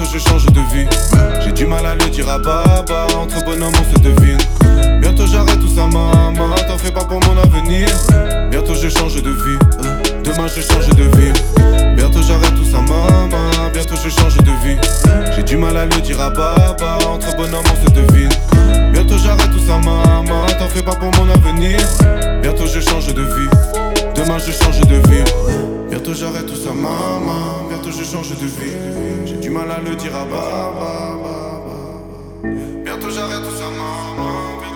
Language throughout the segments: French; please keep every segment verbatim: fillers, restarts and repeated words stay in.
je change de vie. J'ai du mal à le dire à Baba, entre bonhommes on se devine. Bientôt j'arrête tout ça maman, t'en fais pas pour mon avenir. Bientôt je change de vie, demain je change de ville. Bientôt j'arrête tout ça maman, bientôt je change de vie. J'ai du mal à le dire à Baba, entre bonhommes on se devine. Bientôt j'arrête tout ça maman, t'en fais pas pour mon avenir. Bientôt je change de vie, demain je change de ville. Bientôt j'arrête tout ça maman, bientôt je change de vie. J'ai du mal à le dire à Baba. Bientôt j'arrête tout ça maman,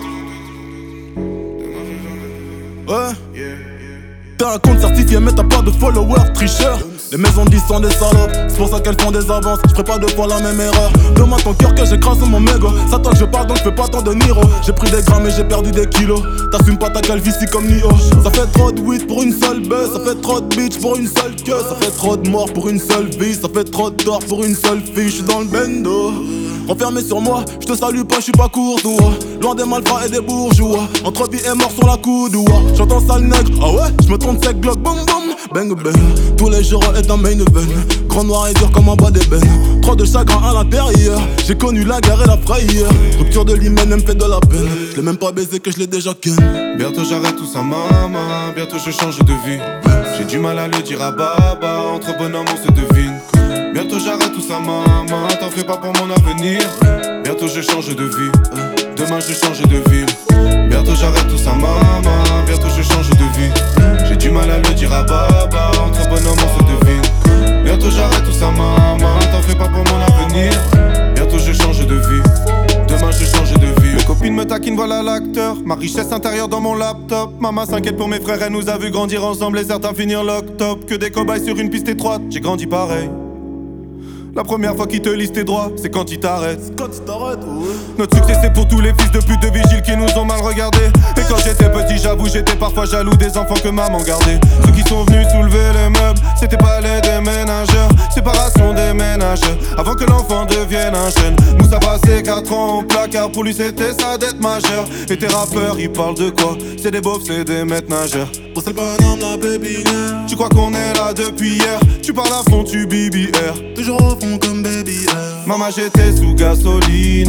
bientôt demain je change de vie. Ouais, yeah, yeah. T'as un compte certifié mais t'as pas de followers, tricheur. Les maisons disent sont des salopes, c'est pour ça qu'elles font des avances. Je ferai pas deux fois la même erreur. Demande ton cœur que j'écrase mon mégot. Ça toi que je parle donc je fais pas tant de Niro. J'ai pris des grammes et j'ai perdu des kilos. T'assumes pas ta calvitie comme Nio. Ça fait trop de weed pour une seule buzz. Ça fait trop de bitch pour une seule queue. Ça fait trop de morts pour une seule vie. Ça fait trop de tort pour une seule fille. J'suis dans le bendo, renfermé sur moi, je te salue pas, je suis pas courtois. Loin des malfrats et des bourgeois, entre vie et mort sur la coudoua. J'entends sale nègre, ah ouais, je me trompe sec glock, boum boum. Bang bang, tous les jours est un main event. Grand noir et dur comme un bas d'ébène. Trop de chagrin à l'intérieur, j'ai connu la guerre et la frayeur. Rupture de l'hymen, elle me fait de la peine. Je l'ai même pas baisé que je l'ai déjà ken. Bientôt j'arrête tout ça maman, bientôt je change de vie. J'ai du mal à le dire à Baba, entre bonhommes on se devine. Bientôt j'arrête tout ça maman, t'en fais pas pour mon avenir. Bientôt je change de vie, demain je change de ville. Bientôt j'arrête tout ça maman, bientôt je change de vie. J'ai du mal à le dire à Baba, entre bonhommes on se devine. Bientôt j'arrête tout ça maman, t'en fais pas pour mon avenir. Bientôt je change de vie, demain je change de vie. Mes copines me taquinent, voilà l'acteur. Ma richesse intérieure dans mon laptop. Maman s'inquiète pour mes frères, elle nous a vu grandir ensemble et certains finir lock-top. Que des cobayes sur une piste étroite, j'ai grandi pareil. La première fois qu'ils te lisent tes droits, c'est quand ils t'arrêtent. Quand tu t'arrêtes, ouais. Notre succès c'est pour tous les fils de pute de vigiles qui nous ont mal regardés. Et quand j'étais petit, j'avoue, j'étais parfois jaloux des enfants que maman gardait. Ceux qui sont venus soulever les meubles, c'était pas les déménageurs. Séparation des ménages, avant que l'enfant devienne un jeune. Moussa passé quatre ans au placard, pour lui c'était sa dette majeure. Et tes rappeurs, ils parlent de quoi? C'est des beaufs, c'est des maîtres nageurs. Oh, c'est le bonhomme, la pépinière. Tu crois qu'on est là depuis hier? Tu parles à fond, tu B B R. Toujours au fond comme baby air. Maman j'étais sous gasoline,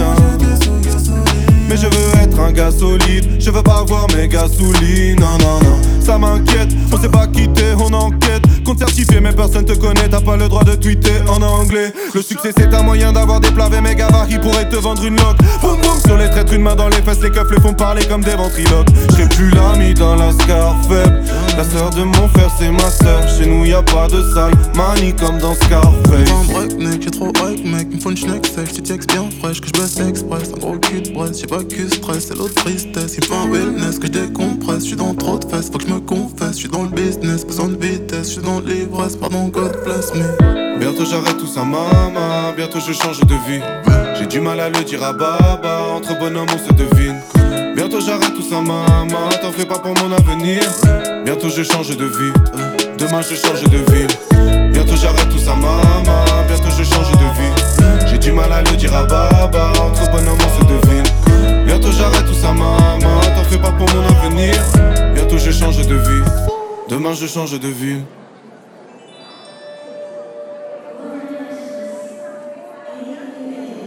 mais je veux être un gars solide. Je veux pas voir mes gasolines, non non non. Ça m'inquiète, on s'est pas quitté, on enquête. Compte certifié mais personne te connaît, t'as pas le droit de tweeter en anglais. Le succès c'est un moyen d'avoir des plavés méga var qui pourraient te vendre une loque. Boum boum sur les traîtres, une main dans les fesses, les keufs les font parler comme des ventriloques. J'serai plus l'ami dans la scar faible. La sœur de mon frère c'est ma sœur. Chez nous y'a pas de sale manie comme dans Scarface. Un break mec, j'ai trop hype mec, il me faut une schneck sèche, tu textes bien fraîche, que je baisse express, un gros cul de Brest, j'ai pas que stress, c'est l'autre tristesse, il me faut un wellness, que je décompresse, je suis dans trop de fesses, faut que je me confesse, je suis dans le business, besoin de vitesse, je suis dans l'ivresse, pardon God bless me. Bientôt j'arrête tout ça maman, bientôt je change de vie. J'ai du mal à le dire à Baba, entre bonhommes on se devine. Bientôt j'arrête tout ça maman, t'en fais pas pour mon avenir. Bientôt je change de vie, demain je change de ville. Bientôt j'arrête tout ça maman, bientôt je change de vie. J'ai du mal à le dire à Baba, entre bonhommes on se devine. Bientôt j'arrête tout ça maman, t'en fais pas pour mon avenir. Bientôt je change de vie, demain je change de ville.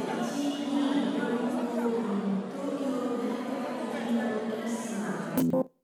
Thank you.